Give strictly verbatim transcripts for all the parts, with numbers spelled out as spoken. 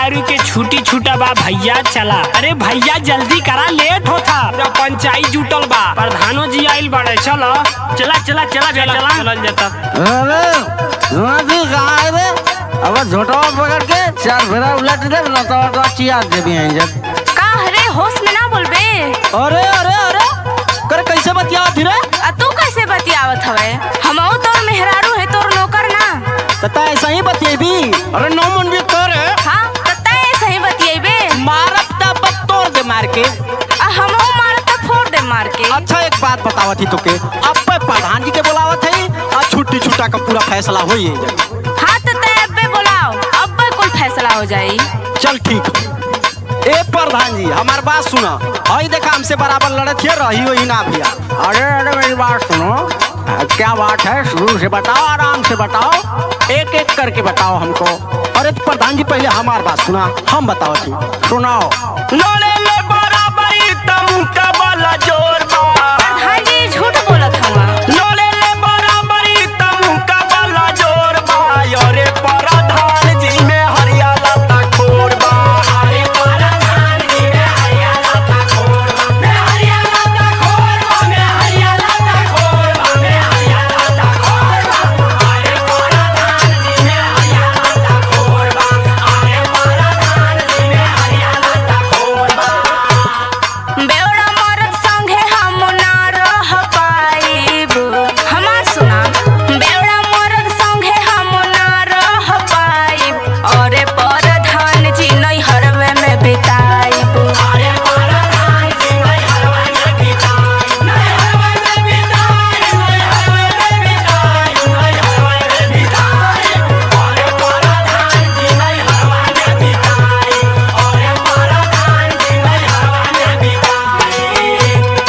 मेहरारू के छुट्टी छूटा बा भैया चला। अरे भैया जल्दी करा, लेट होता। पंचायत जुटल बा, प्रधानो जी आइल बड़े। चलो चला चला चला चला चला जाता। अब झोटवा पकड़ के चार फेरा उलट दे ना तो चिया दे भी हैं जब का हरे होश में ना बोलबे। अरे अरे अरे कर कैसे बतियावत रे? आ तू कैसे बतियावत हवे? हमहू तोर मेहरारू है, तोर नौकर ना। तता ऐसा ही बतिएबी? अरे नौ मन भी कर हां तता ऐसा ही बतिएबे। मारत ता बत्तोर दे मार के। आ हमहू मारत ता फोड़ दे मार के। अच्छा एक बात बतावत ही तोके, अब पे प्रधान जी के बुलावत है आ छुट्टी छुट्टा का पूरा फैसला होई है। हां तता अबे बुलाओ, अब कोई फैसला हो जाई। चल ठीक। ए प्रधान जी हमार बात सुना, हई देखा हमसे बराबर लड़े थे रही वही ना भैया। अरे अरे मेरी बात सुनो, क्या बात है शुरू से बताओ, आराम से बताओ, एक एक करके बताओ हमको। अरे प्रधान जी पहले हमार बात सुना, हम बताओ थी सुनाओ। लड़े ले बराबरी तमु का वाला जोर बा। प्रधान जी झूठ बोलत हवा। लड़े ले बराबरी तमु का वाला जोर बा। अरे प्रधान जी में हरियाला ता खोर बा। अरे प्रधान जी में हरियाला ता खोर बा। में हरियाला ता खोर बा। में हरियाला ता खोर बा। में हरियाला ता खोर बा। अरे प्रधान जी में हरियाला ता खोर बा। अरे प्रधान जी में हरियाला ता खोर बा। बेवड़ा मरद संगे हम ना रह पाइब। हमार सुना, बेवड़ा मरद संगे हम ना रह पाइब। अरे प्रधान जी नहीं हरवे में बिताइब। अरे प्रधान जी नहीं हरवे में बिताई। नहीं हरवे में बिताई। नहीं हरवे में बिताई। नहीं हरवे में बिताई। अरे प्रधान जी नहीं हरवे में बिताई। अरे प्रधान जी नहीं हरवे में बिताई।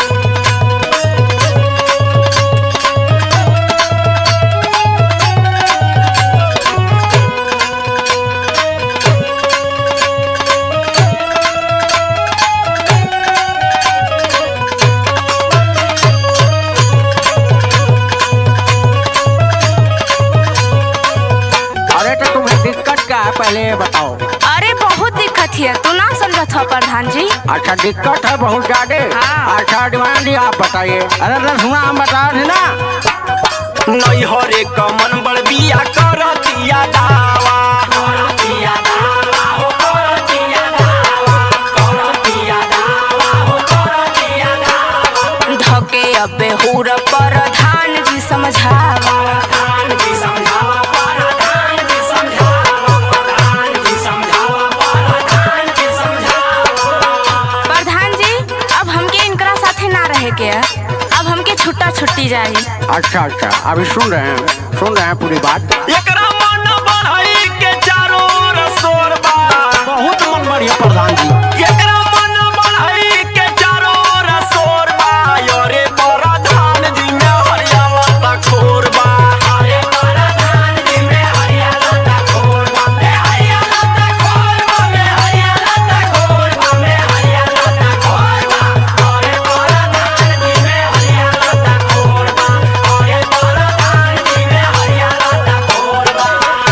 अरे तो तुम्हें दिक्कत क्या है पहले ये बताओ। अरे बहुत दिक्कत है, तू ना समझत हो प्रधान जी। अच्छा दिक्कत है बहुत ज्यादा। हाँ। अच्छा डिमांड जी आप बताइए। अरे तो सुना हम बता रहे ना। नहीं हरे कमन बड़ बिया करतिया दावा। करतिया दावा हो करतिया दावा। करतिया दावा हो करतिया दावा। धके अबे हुर प्रधान जी समझावा। प्रधान जी समझावा। प्रधान जी समझावा। प्रधान जी समझावा। प्रधान जी समझावा। प्रधान जी अब हमके इनकरा साथे ना रहे के है। अब हमके छुट्टा छुट्टी जाई। अच्छा अच्छा अभी सुन रहे हैं, सुन रहे हैं पूरी बात। एकरा मन बढ़ई के चारों ओर शोर बा। बहुत मन बढ़िया प्रधान जी। एकरा मन बढ़ई के चारों ओर शोर बा। अरे प्रधान जी में हरियाला ता खोर बा। अरे प्रधान जी में हरियाला ता खोर बा। में हरियाला ता खोर बा। में हरियाला ता खोर बा। में हरियाला ता खोर बा। अरे प्रधान जी में हरियाला ता खोर बा। अरे प्रधान जी में हरियाला ता खोर बा।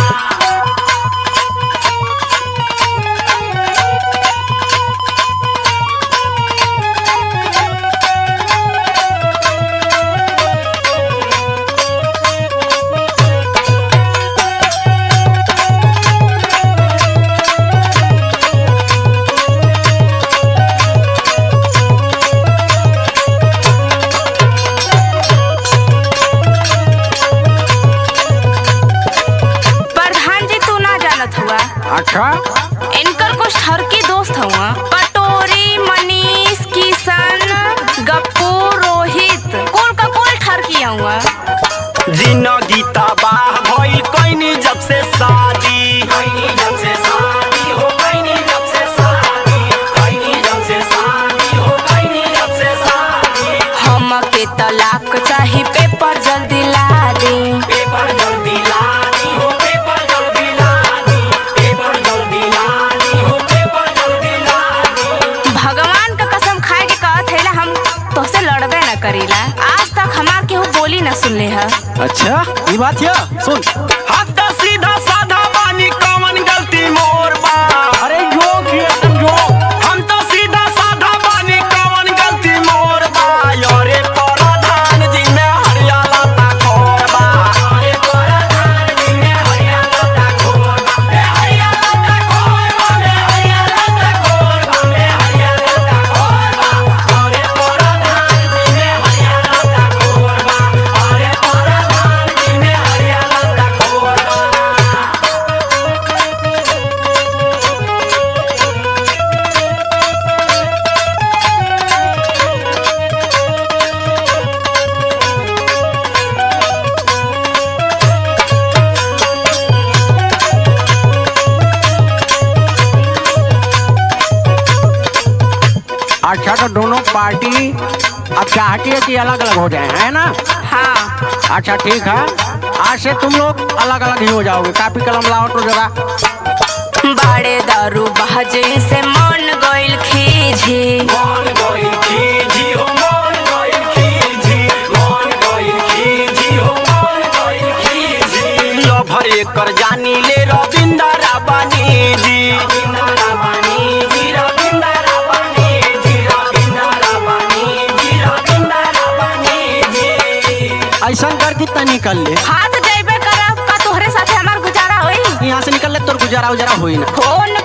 प्रधान जी तू ना जानत हुआ, अच्छा इनकर कुछ ठरकी दोस्त हुआ। पटोरी, मनीष, किशन, गप्पू, रोहित, कुल का कुल ठरकी हुआ। जिंदगी तबाह भइल कइनी जब से शादी। कइनी जब से शादी हो कइनी जब से शादी। कइनी जब से शादी हो कइनी जब से शादी। हमके तलाक चाही, पेपर जल्दी ला दे। पेपर जल्दी ला दी हो। पेपर जल्दी ला दी। पेपर जल्दी ला दी हो। पेपर जल्दी ला दी। भगवान का कसम खाए के कहत है ना, हम तोसे लड़बे न करीला। आज तक हमार केहू बोली न सुनले है। अच्छा ये बात है सुन। हद सीधा साधा बानी कौन गलती मोर बा। अरे अच्छा तो दोनों पार्टी अब चाहती है कि अलग अलग हो जाए, है ना? हाँ। अच्छा ठीक है, आज से तुम लोग अलग अलग ही हो जाओगे। कापी कलम लाओ तो जरा। बाड़े दारू बहजे से मन गइल खीझी, मन गइल खीझी हो मन गइल खीझी, मन गइल खीझी हो मन गइल खीझी। लभर एकर जानी ले रविंद्र राबानी जी, रविंद्र राबानी जी, रविंद्र राबानी जी, रविंद्र राबानी जी, रविंद्र राबानी जी। ऐसा कर कितना निकल ले, हाथ जइबे करब का तोहरे साथे हमार गुजारा होई। यहाँ से निकल ले तोर गुजारा उजारा होई ना। फोन